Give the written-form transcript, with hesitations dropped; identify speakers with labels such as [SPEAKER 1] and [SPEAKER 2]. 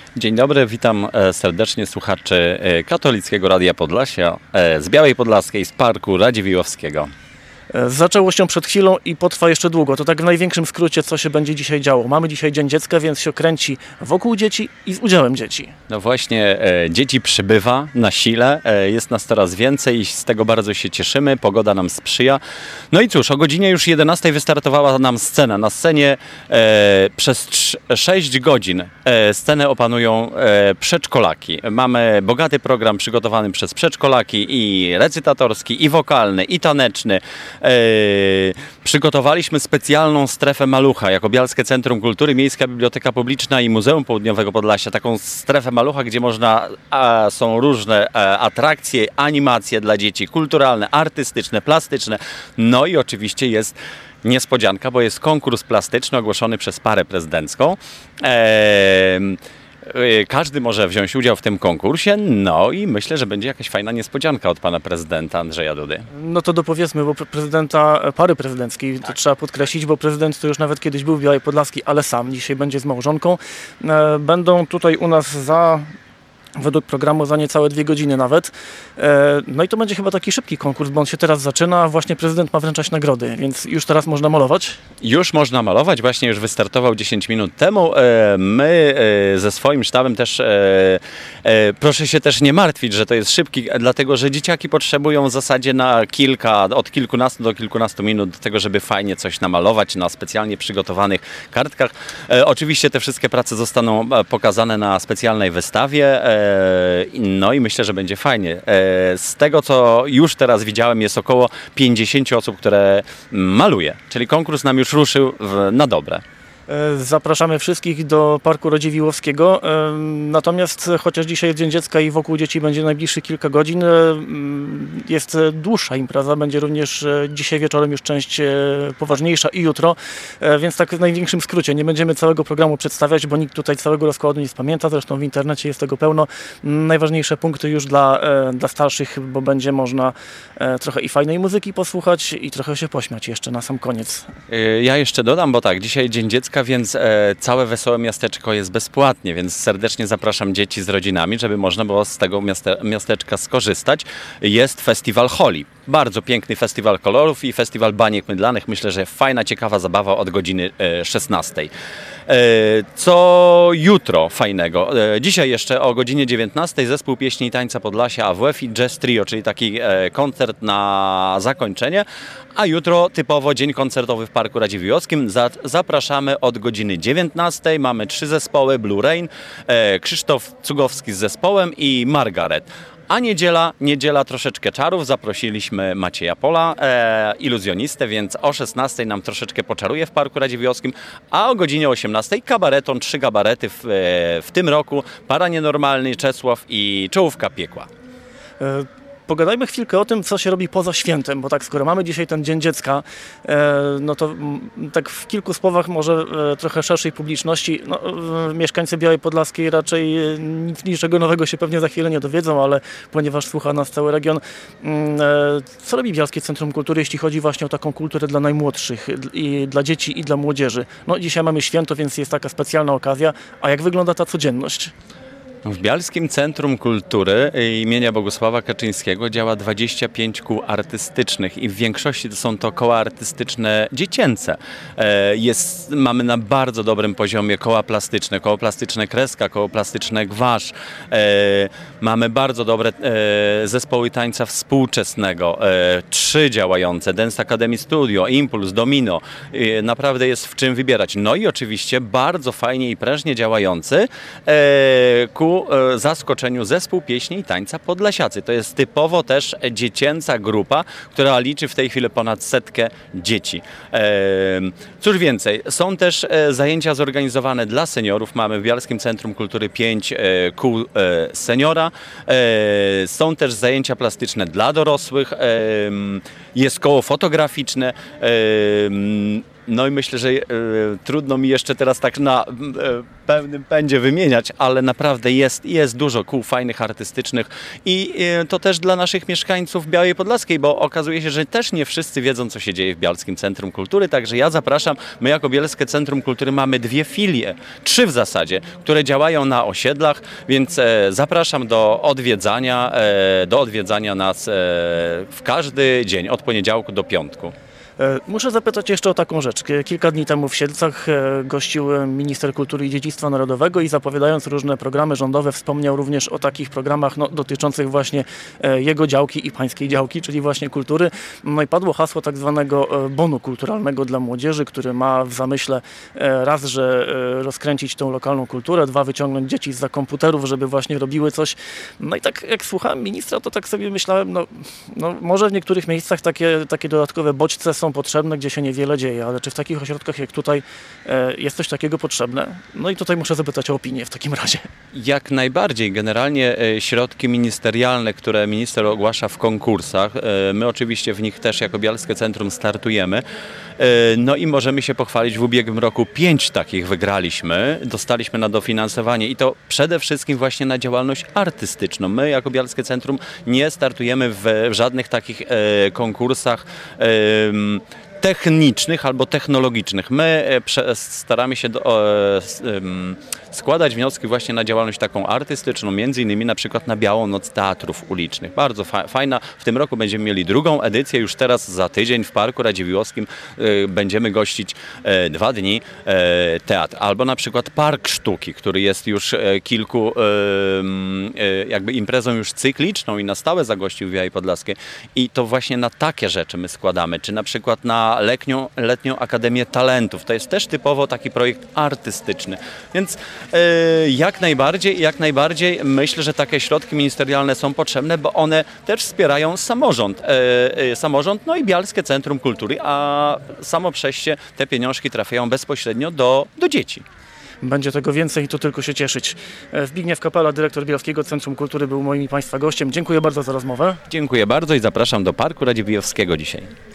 [SPEAKER 1] Dzień dobry, witam serdecznie słuchaczy Katolickiego Radia Podlasia z Białej Podlaskiej, z Parku Radziwiłłowskiego.
[SPEAKER 2] Zaczęło się przed chwilą i potrwa jeszcze długo. To tak w największym skrócie, co się będzie dzisiaj działo. Mamy dzisiaj Dzień Dziecka, więc się kręci wokół dzieci i z udziałem dzieci.
[SPEAKER 1] No właśnie, dzieci przybywa na sile, jest nas coraz więcej i z tego bardzo się cieszymy, pogoda nam sprzyja. No i cóż, o godzinie już 11 wystartowała nam scena. Na scenie przez 6 godzin scenę opanują przedszkolaki. Mamy bogaty program przygotowany przez przedszkolaki i recytatorski, i wokalny, i taneczny. Przygotowaliśmy specjalną strefę Malucha jako Bialskie Centrum Kultury, Miejska Biblioteka Publiczna i Muzeum Południowego Podlasia. Taką strefę Malucha, gdzie są różne atrakcje, animacje dla dzieci, kulturalne, artystyczne, plastyczne. No i oczywiście jest niespodzianka, bo jest konkurs plastyczny ogłoszony przez parę prezydencką. Każdy może wziąć udział w tym konkursie, no i myślę, że będzie jakaś fajna niespodzianka od pana prezydenta Andrzeja Dudy.
[SPEAKER 2] No to dopowiedzmy, bo prezydenta pary prezydenckiej, to trzeba podkreślić, bo prezydent to już nawet kiedyś był w Białej Podlaskiej, ale sam dzisiaj będzie z małżonką. Będą tutaj u nas według programu za niecałe 2 godziny nawet. No i to będzie chyba taki szybki konkurs, bo on się teraz zaczyna, właśnie prezydent ma wręczać nagrody, więc już teraz można malować.
[SPEAKER 1] Już można malować, właśnie już wystartował 10 minut temu. My ze swoim sztabem też, proszę się też nie martwić, że to jest szybki, dlatego że dzieciaki potrzebują w zasadzie od kilkunastu do kilkunastu minut do tego, żeby fajnie coś namalować na specjalnie przygotowanych kartkach. Oczywiście te wszystkie prace zostaną pokazane na specjalnej wystawie. No i myślę, że będzie fajnie. Z tego, co już teraz widziałem, jest około 50 osób, które maluje. Czyli konkurs nam już ruszył na dobre.
[SPEAKER 2] Zapraszamy wszystkich do Parku Radziwiłłowskiego. Natomiast chociaż dzisiaj jest Dzień Dziecka i wokół dzieci będzie najbliższych kilka godzin, jest dłuższa impreza, będzie również dzisiaj wieczorem już część poważniejsza i jutro, więc tak w największym skrócie. Nie będziemy całego programu przedstawiać, bo nikt tutaj całego rozkładu nie spamięta, zresztą w internecie jest tego pełno. Najważniejsze punkty już dla starszych, bo będzie można trochę i fajnej muzyki posłuchać i trochę się pośmiać jeszcze na sam koniec.
[SPEAKER 1] Ja jeszcze dodam, bo tak, dzisiaj Dzień Dziecka, więc całe Wesołe Miasteczko jest bezpłatnie, więc serdecznie zapraszam dzieci z rodzinami, żeby można było z tego miasteczka skorzystać. Jest festiwal Holi, bardzo piękny festiwal kolorów i festiwal baniek mydlanych. Myślę, że fajna, ciekawa zabawa od godziny 16. Co jutro fajnego? Dzisiaj jeszcze o godzinie 19 zespół pieśni i tańca Podlasia AWF i Jazz Trio, czyli taki koncert na zakończenie, a jutro typowo dzień koncertowy w Parku Radziwiłłowskim. Zapraszamy od godziny 19. Mamy 3 zespoły: Blue Rain, Krzysztof Cugowski z zespołem i Margaret. A niedziela troszeczkę czarów. Zaprosiliśmy Macieja Pola, iluzjonistę, więc o 16 nam troszeczkę poczaruje w Parku Radziwiłłowskim, a o godzinie 18 kabareton, 3 kabarety w tym roku: Para Nienormalny, Czesław i Czołówka Piekła.
[SPEAKER 2] Pogadajmy chwilkę o tym, co się robi poza świętem, bo tak, skoro mamy dzisiaj ten Dzień Dziecka, no to tak w kilku słowach może trochę szerszej publiczności. No, mieszkańcy Białej Podlaskiej raczej niczego nowego się pewnie za chwilę nie dowiedzą, ale ponieważ słucha nas cały region, co robi Bialskie Centrum Kultury, jeśli chodzi właśnie o taką kulturę dla najmłodszych, i dla dzieci, i dla młodzieży? No dzisiaj mamy święto, więc jest taka specjalna okazja, a jak wygląda ta codzienność?
[SPEAKER 1] W Bialskim Centrum Kultury imienia Bogusława Kaczyńskiego działa 25 kół artystycznych i w większości są to koła artystyczne dziecięce. Mamy na bardzo dobrym poziomie koło plastyczne Kreska, koło plastyczne Gwasz. Mamy bardzo dobre zespoły tańca współczesnego, 3 działające: Dance Academy Studio, Impuls, Domino. Naprawdę jest w czym wybierać. No i oczywiście bardzo fajnie i prężnie działający ku zaskoczeniu zespół pieśni i tańca Podlasiacy. To jest typowo też dziecięca grupa, która liczy w tej chwili ponad 100 dzieci. Cóż więcej, są też zajęcia zorganizowane dla seniorów. Mamy w Bialskim Centrum Kultury 5 kół seniora. Są też zajęcia plastyczne dla dorosłych. Jest koło fotograficzne. No i myślę, że trudno mi jeszcze teraz tak na pełnym pędzie wymieniać, ale naprawdę jest dużo kół fajnych, artystycznych i to też dla naszych mieszkańców Białej Podlaskiej, bo okazuje się, że też nie wszyscy wiedzą, co się dzieje w Bielskim Centrum Kultury, także ja zapraszam, my jako Bielskie Centrum Kultury mamy 2 filie, 3 w zasadzie, które działają na osiedlach, więc zapraszam do odwiedzania nas w każdy dzień, od poniedziałku do piątku.
[SPEAKER 2] Muszę zapytać jeszcze o taką rzecz. Kilka dni temu w Siedlcach gościł minister kultury i dziedzictwa narodowego i zapowiadając różne programy rządowe wspomniał również o takich programach dotyczących właśnie jego działki i pańskiej działki, czyli właśnie kultury. No i padło hasło tak zwanego bonu kulturalnego dla młodzieży, który ma w zamyśle raz, że rozkręcić tą lokalną kulturę, 2, wyciągnąć dzieci zza komputerów, żeby właśnie robiły coś. No i tak jak słuchałem ministra, to tak sobie myślałem, no może w niektórych miejscach takie dodatkowe bodźce są potrzebne, gdzie się niewiele dzieje, ale czy w takich ośrodkach jak tutaj jest coś takiego potrzebne? No i tutaj muszę zapytać o opinię w takim razie.
[SPEAKER 1] Jak najbardziej. Generalnie środki ministerialne, które minister ogłasza w konkursach, my oczywiście w nich też jako Bielskie Centrum startujemy. No i możemy się pochwalić, w ubiegłym roku 5 takich wygraliśmy, dostaliśmy na dofinansowanie i to przede wszystkim właśnie na działalność artystyczną. My jako Bielskie Centrum nie startujemy w żadnych takich konkursach technicznych albo technologicznych. My staramy się składać wnioski właśnie na działalność taką artystyczną, między innymi na przykład na Białą Noc Teatrów Ulicznych. Bardzo fajna. W tym roku będziemy mieli 2. edycję, już teraz za tydzień w Parku Radziwiłłowskim będziemy gościć 2 dni teatr. Albo na przykład Park Sztuki, który jest już jakby imprezą już cykliczną i na stałe zagościł w Białej Podlaskiej. I to właśnie na takie rzeczy my składamy. Czy na przykład na letnią Akademię Talentów. To jest też typowo taki projekt artystyczny. Więc jak najbardziej myślę, że takie środki ministerialne są potrzebne, bo one też wspierają samorząd, no i Bielskie Centrum Kultury, a samo przejście te pieniążki trafiają bezpośrednio do dzieci.
[SPEAKER 2] Będzie tego więcej i to tylko się cieszyć. Zbigniew Kapela, dyrektor Bielskiego Centrum Kultury, był moim i Państwa gościem. Dziękuję bardzo za rozmowę.
[SPEAKER 1] Dziękuję bardzo i zapraszam do Parku Radziwiłłowskiego dzisiaj.